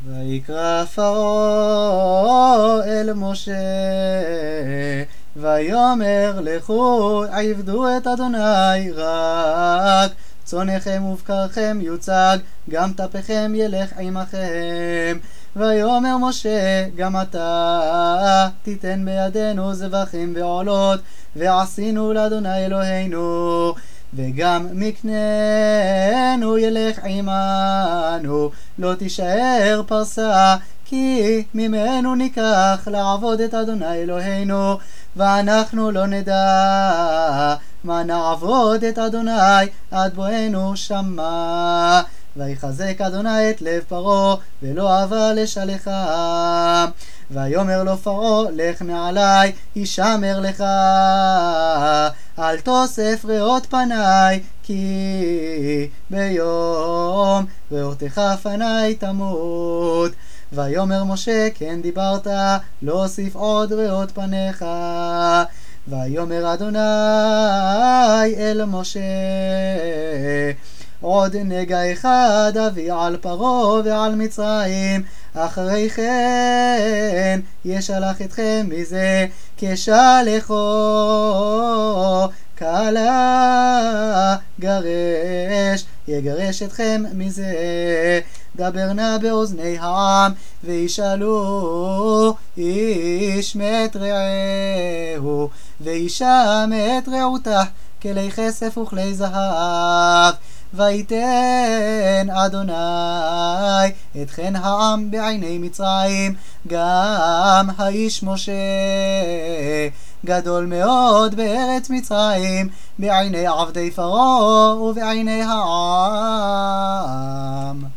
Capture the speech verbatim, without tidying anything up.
ויקרא פרעה אל משה ויאמר לכו עבדו את אדוני, רק צונכם ובקרכם יוצג, גם טפכם ילך עמכם. ויאמר משה גם אתה תיתן בידינו זבחים ועולות, ועשינו לאדוני אלוהינו, וגם מקננו ילך עמנו, לא תישאר פרסה, כי ממנו ניקח לעבוד את אדוני אלוהינו, ואנחנו לא נדע מה נעבוד את אדוני עד בואנו שמה. ויחזק אדוני את לב פרעה ולא אהבה לשלחה. ויאמר לו פרעה לך מעלי, הישמר לך, אל תוסף ראות פניי, כי ביום ראותך פניי תמות. ויאמר משה כן דיברת, לא אוסיף עוד ראות פניך. ויאמר אדוני אל משה עוד נגע אחד אביא על פרעה ועל מצרים, אחרי כן ישלח אתכם מזה כשלחו כלה גרש, יגרש אתכם מזה. דבר נא באוזני העם וישאלו איש מאת רעהו, ואישה מאת רעותה, כלי כסף וכלי זהב. ויתן אדוני את חן העם בעיני מצרים, גם האיש משה גדול מאוד בארץ מצרים בעיני עבדי פרעה ובעיני העם.